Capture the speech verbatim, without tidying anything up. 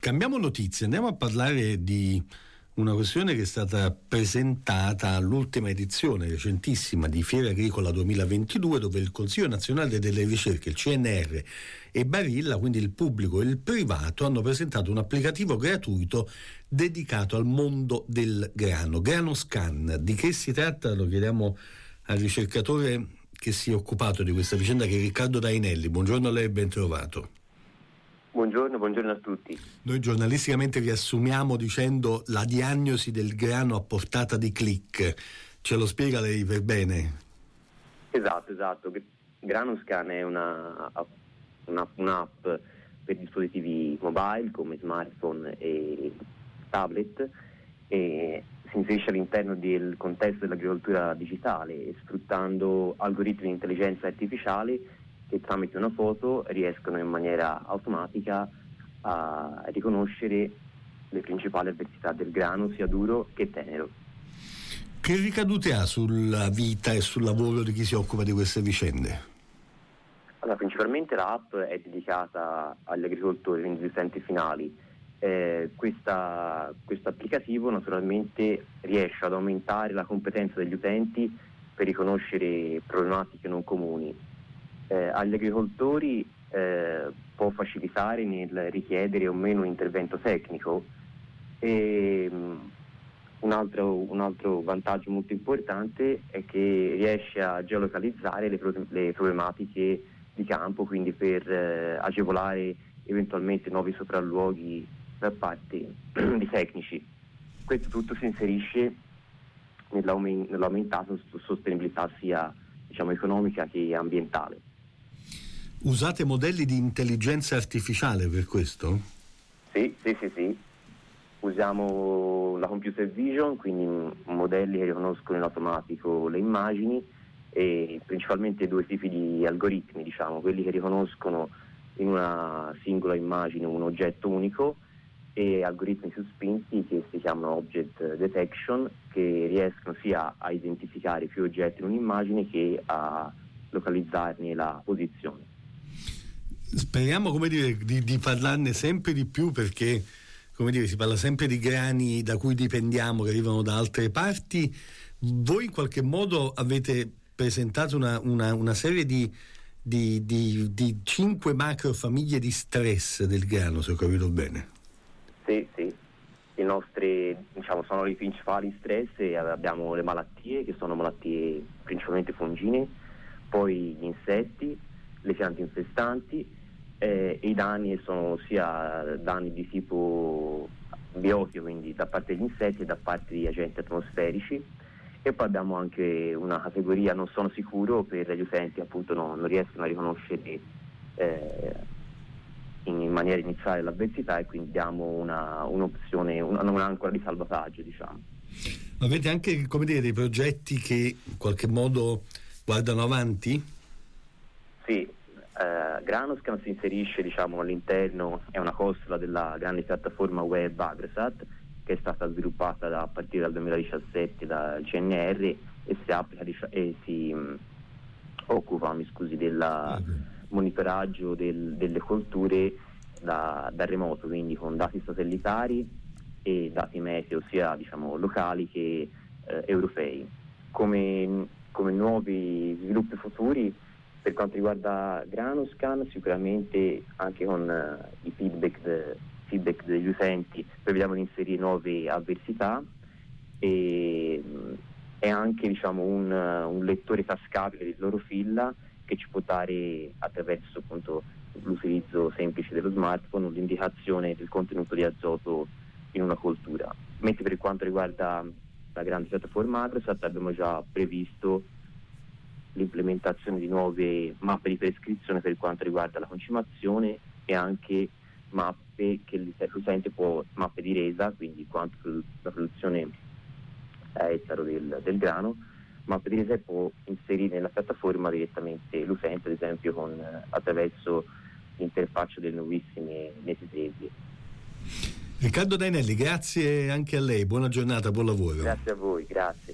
Cambiamo notizia, andiamo a parlare di una questione che è stata presentata all'ultima edizione recentissima di Fiera Agricola duemilaventidue, dove il Consiglio Nazionale delle Ricerche, il C N R e Barilla, quindi il pubblico e il privato, hanno presentato un applicativo gratuito dedicato al mondo del grano, GranoScan. Di che si tratta? Lo chiediamo al ricercatore che si è occupato di questa vicenda, che è Riccardo Dainelli. Buongiorno a lei e ben trovato. Buongiorno, buongiorno a tutti. Noi giornalisticamente riassumiamo dicendo la diagnosi del grano a portata di click. Ce lo spiega lei per bene? Esatto, esatto. GranoScan è una, una, un'app per dispositivi mobile come smartphone e tablet, e si inserisce all'interno del contesto dell'agricoltura digitale, sfruttando algoritmi di intelligenza artificiale che tramite una foto riescono in maniera automatica a riconoscere le principali avversità del grano, sia duro che tenero. Che ricadute ha sulla vita e sul lavoro di chi si occupa di queste vicende? Allora, principalmente l'app è dedicata agli agricoltori, quindi agli utenti finali. Eh, questa, questo applicativo naturalmente riesce ad aumentare la competenza degli utenti per riconoscere problematiche non comuni. Eh, agli agricoltori eh, può facilitare nel richiedere o meno un intervento tecnico, e um, un, altro, un altro vantaggio molto importante è che riesce a geolocalizzare le, pro- le problematiche di campo, quindi per eh, agevolare eventualmente nuovi sopralluoghi da parte di tecnici. Questo tutto si inserisce nell'aument- nell'aumentata sostenibilità sia, diciamo, economica che ambientale. Usate modelli di intelligenza artificiale per questo? Sì, sì, sì, sì. Usiamo la computer vision, quindi modelli che riconoscono in automatico le immagini, e principalmente due tipi di algoritmi, diciamo, quelli che riconoscono in una singola immagine un oggetto unico, e algoritmi più spinti che si chiamano object detection, che riescono sia a identificare più oggetti in un'immagine che a localizzarne la posizione. Speriamo, come dire, di, di parlarne sempre di più, perché, come dire, si parla sempre di grani da cui dipendiamo, che arrivano da altre parti. Voi in qualche modo avete presentato una, una, una serie di, di, di, di cinque macro famiglie di stress del grano, se ho capito bene. Sì, sì. I nostri, diciamo, sono i principali stress, e abbiamo le malattie, che sono malattie principalmente fungine, poi gli insetti, le piante infestanti, eh, e i danni sono sia danni di tipo biotico, quindi da parte degli insetti e da parte di agenti atmosferici, e poi abbiamo anche una categoria non sono sicuro, per gli utenti appunto no, non riescono a riconoscere eh, in maniera iniziale l'avversità, e quindi diamo una, un'opzione, una, un'ancora di salvataggio, diciamo. Avete anche, come dire, dei progetti che in qualche modo guardano avanti? Sì, eh, GranoScan si inserisce, diciamo, all'interno, è una costola della grande piattaforma web AgroSat, che è stata sviluppata da, a partire dal duemiladiciassette dal C N R, e si applica e si mh, occupa, mi scusi, del okay. monitoraggio del, delle colture da, da remoto, quindi con dati satellitari e dati meteo sia, diciamo, locali che eh, europei. Come, come nuovi sviluppi futuri, per quanto riguarda GranoScan, sicuramente anche con uh, i feedback, de, feedback degli utenti prevediamo di inserire nuove avversità, e, e anche, diciamo, un, un lettore tascabile di clorofilla che ci può dare, attraverso appunto l'utilizzo semplice dello smartphone, l'indicazione del contenuto di azoto in una coltura. Mentre per quanto riguarda la grande piattaforma AgroSat abbiamo già previsto l'implementazione di nuove mappe di prescrizione per quanto riguarda la concimazione, e anche mappe che l'utente può, mappe di resa, quindi quanto la produzione a ettaro del, del grano, mappe di resa, può inserire nella piattaforma direttamente l'utente, ad esempio con, attraverso l'interfaccia delle nuovissime Netisesie. Riccardo Dainelli, grazie anche a lei, buona giornata, buon lavoro. Grazie a voi, grazie.